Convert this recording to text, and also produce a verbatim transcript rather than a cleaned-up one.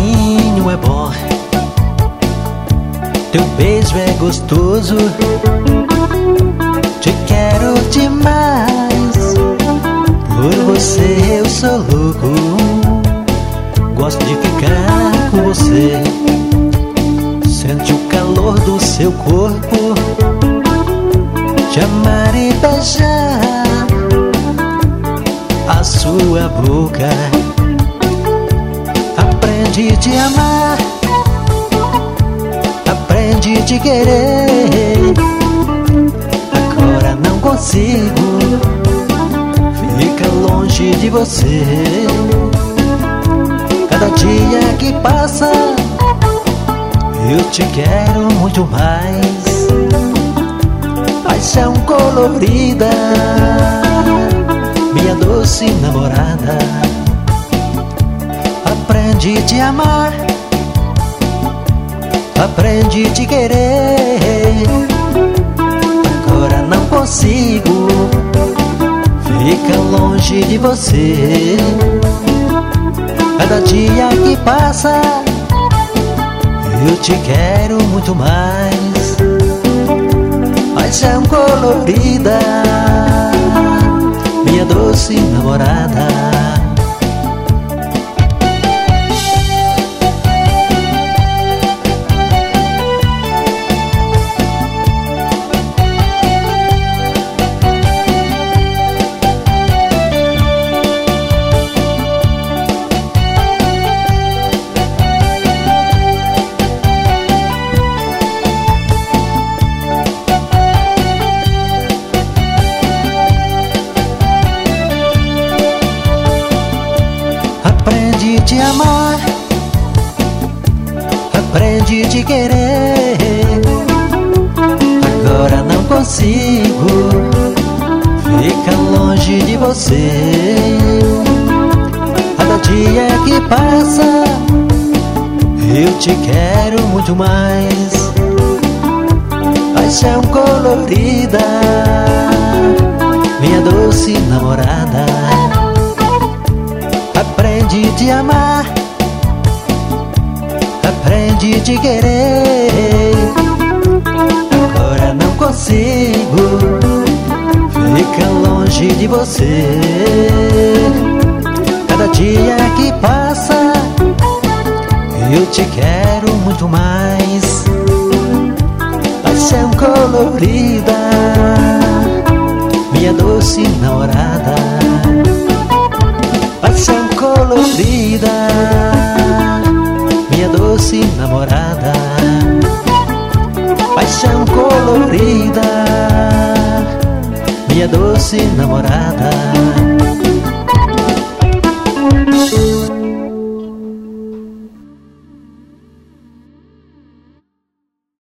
carinho é bom, teu beijo é gostoso, te quero demais. Por você eu sou louco, gosto de ficar com você. Sente o calor do seu corpo, te amar e beijar a sua boca. Aprende a te amar, aprende a te querer. Agora não consigo ficar longe de você. Cada dia que passa eu te quero muito mais. Paixão colorida, minha doce namorada. Aprende a te amar, aprende a te querer. Agora não consigo ficar longe de você. Cada dia que passa eu te quero muito mais. Paixão colorida, minha doce namorada. Aprende a te amar, aprende a te querer. Agora não consigo ficar longe de você. Cada dia que passa eu te quero muito mais. Paixão colorida, minha doce namorada. Aprende a te amar, aprende a te querer. Agora não consigo ficar longe de você. Cada dia que passa eu te quero muito mais. Paixão colorida, minha doce namorada. Paixão colorida, minha doce namorada. Paixão colorida, minha doce namorada.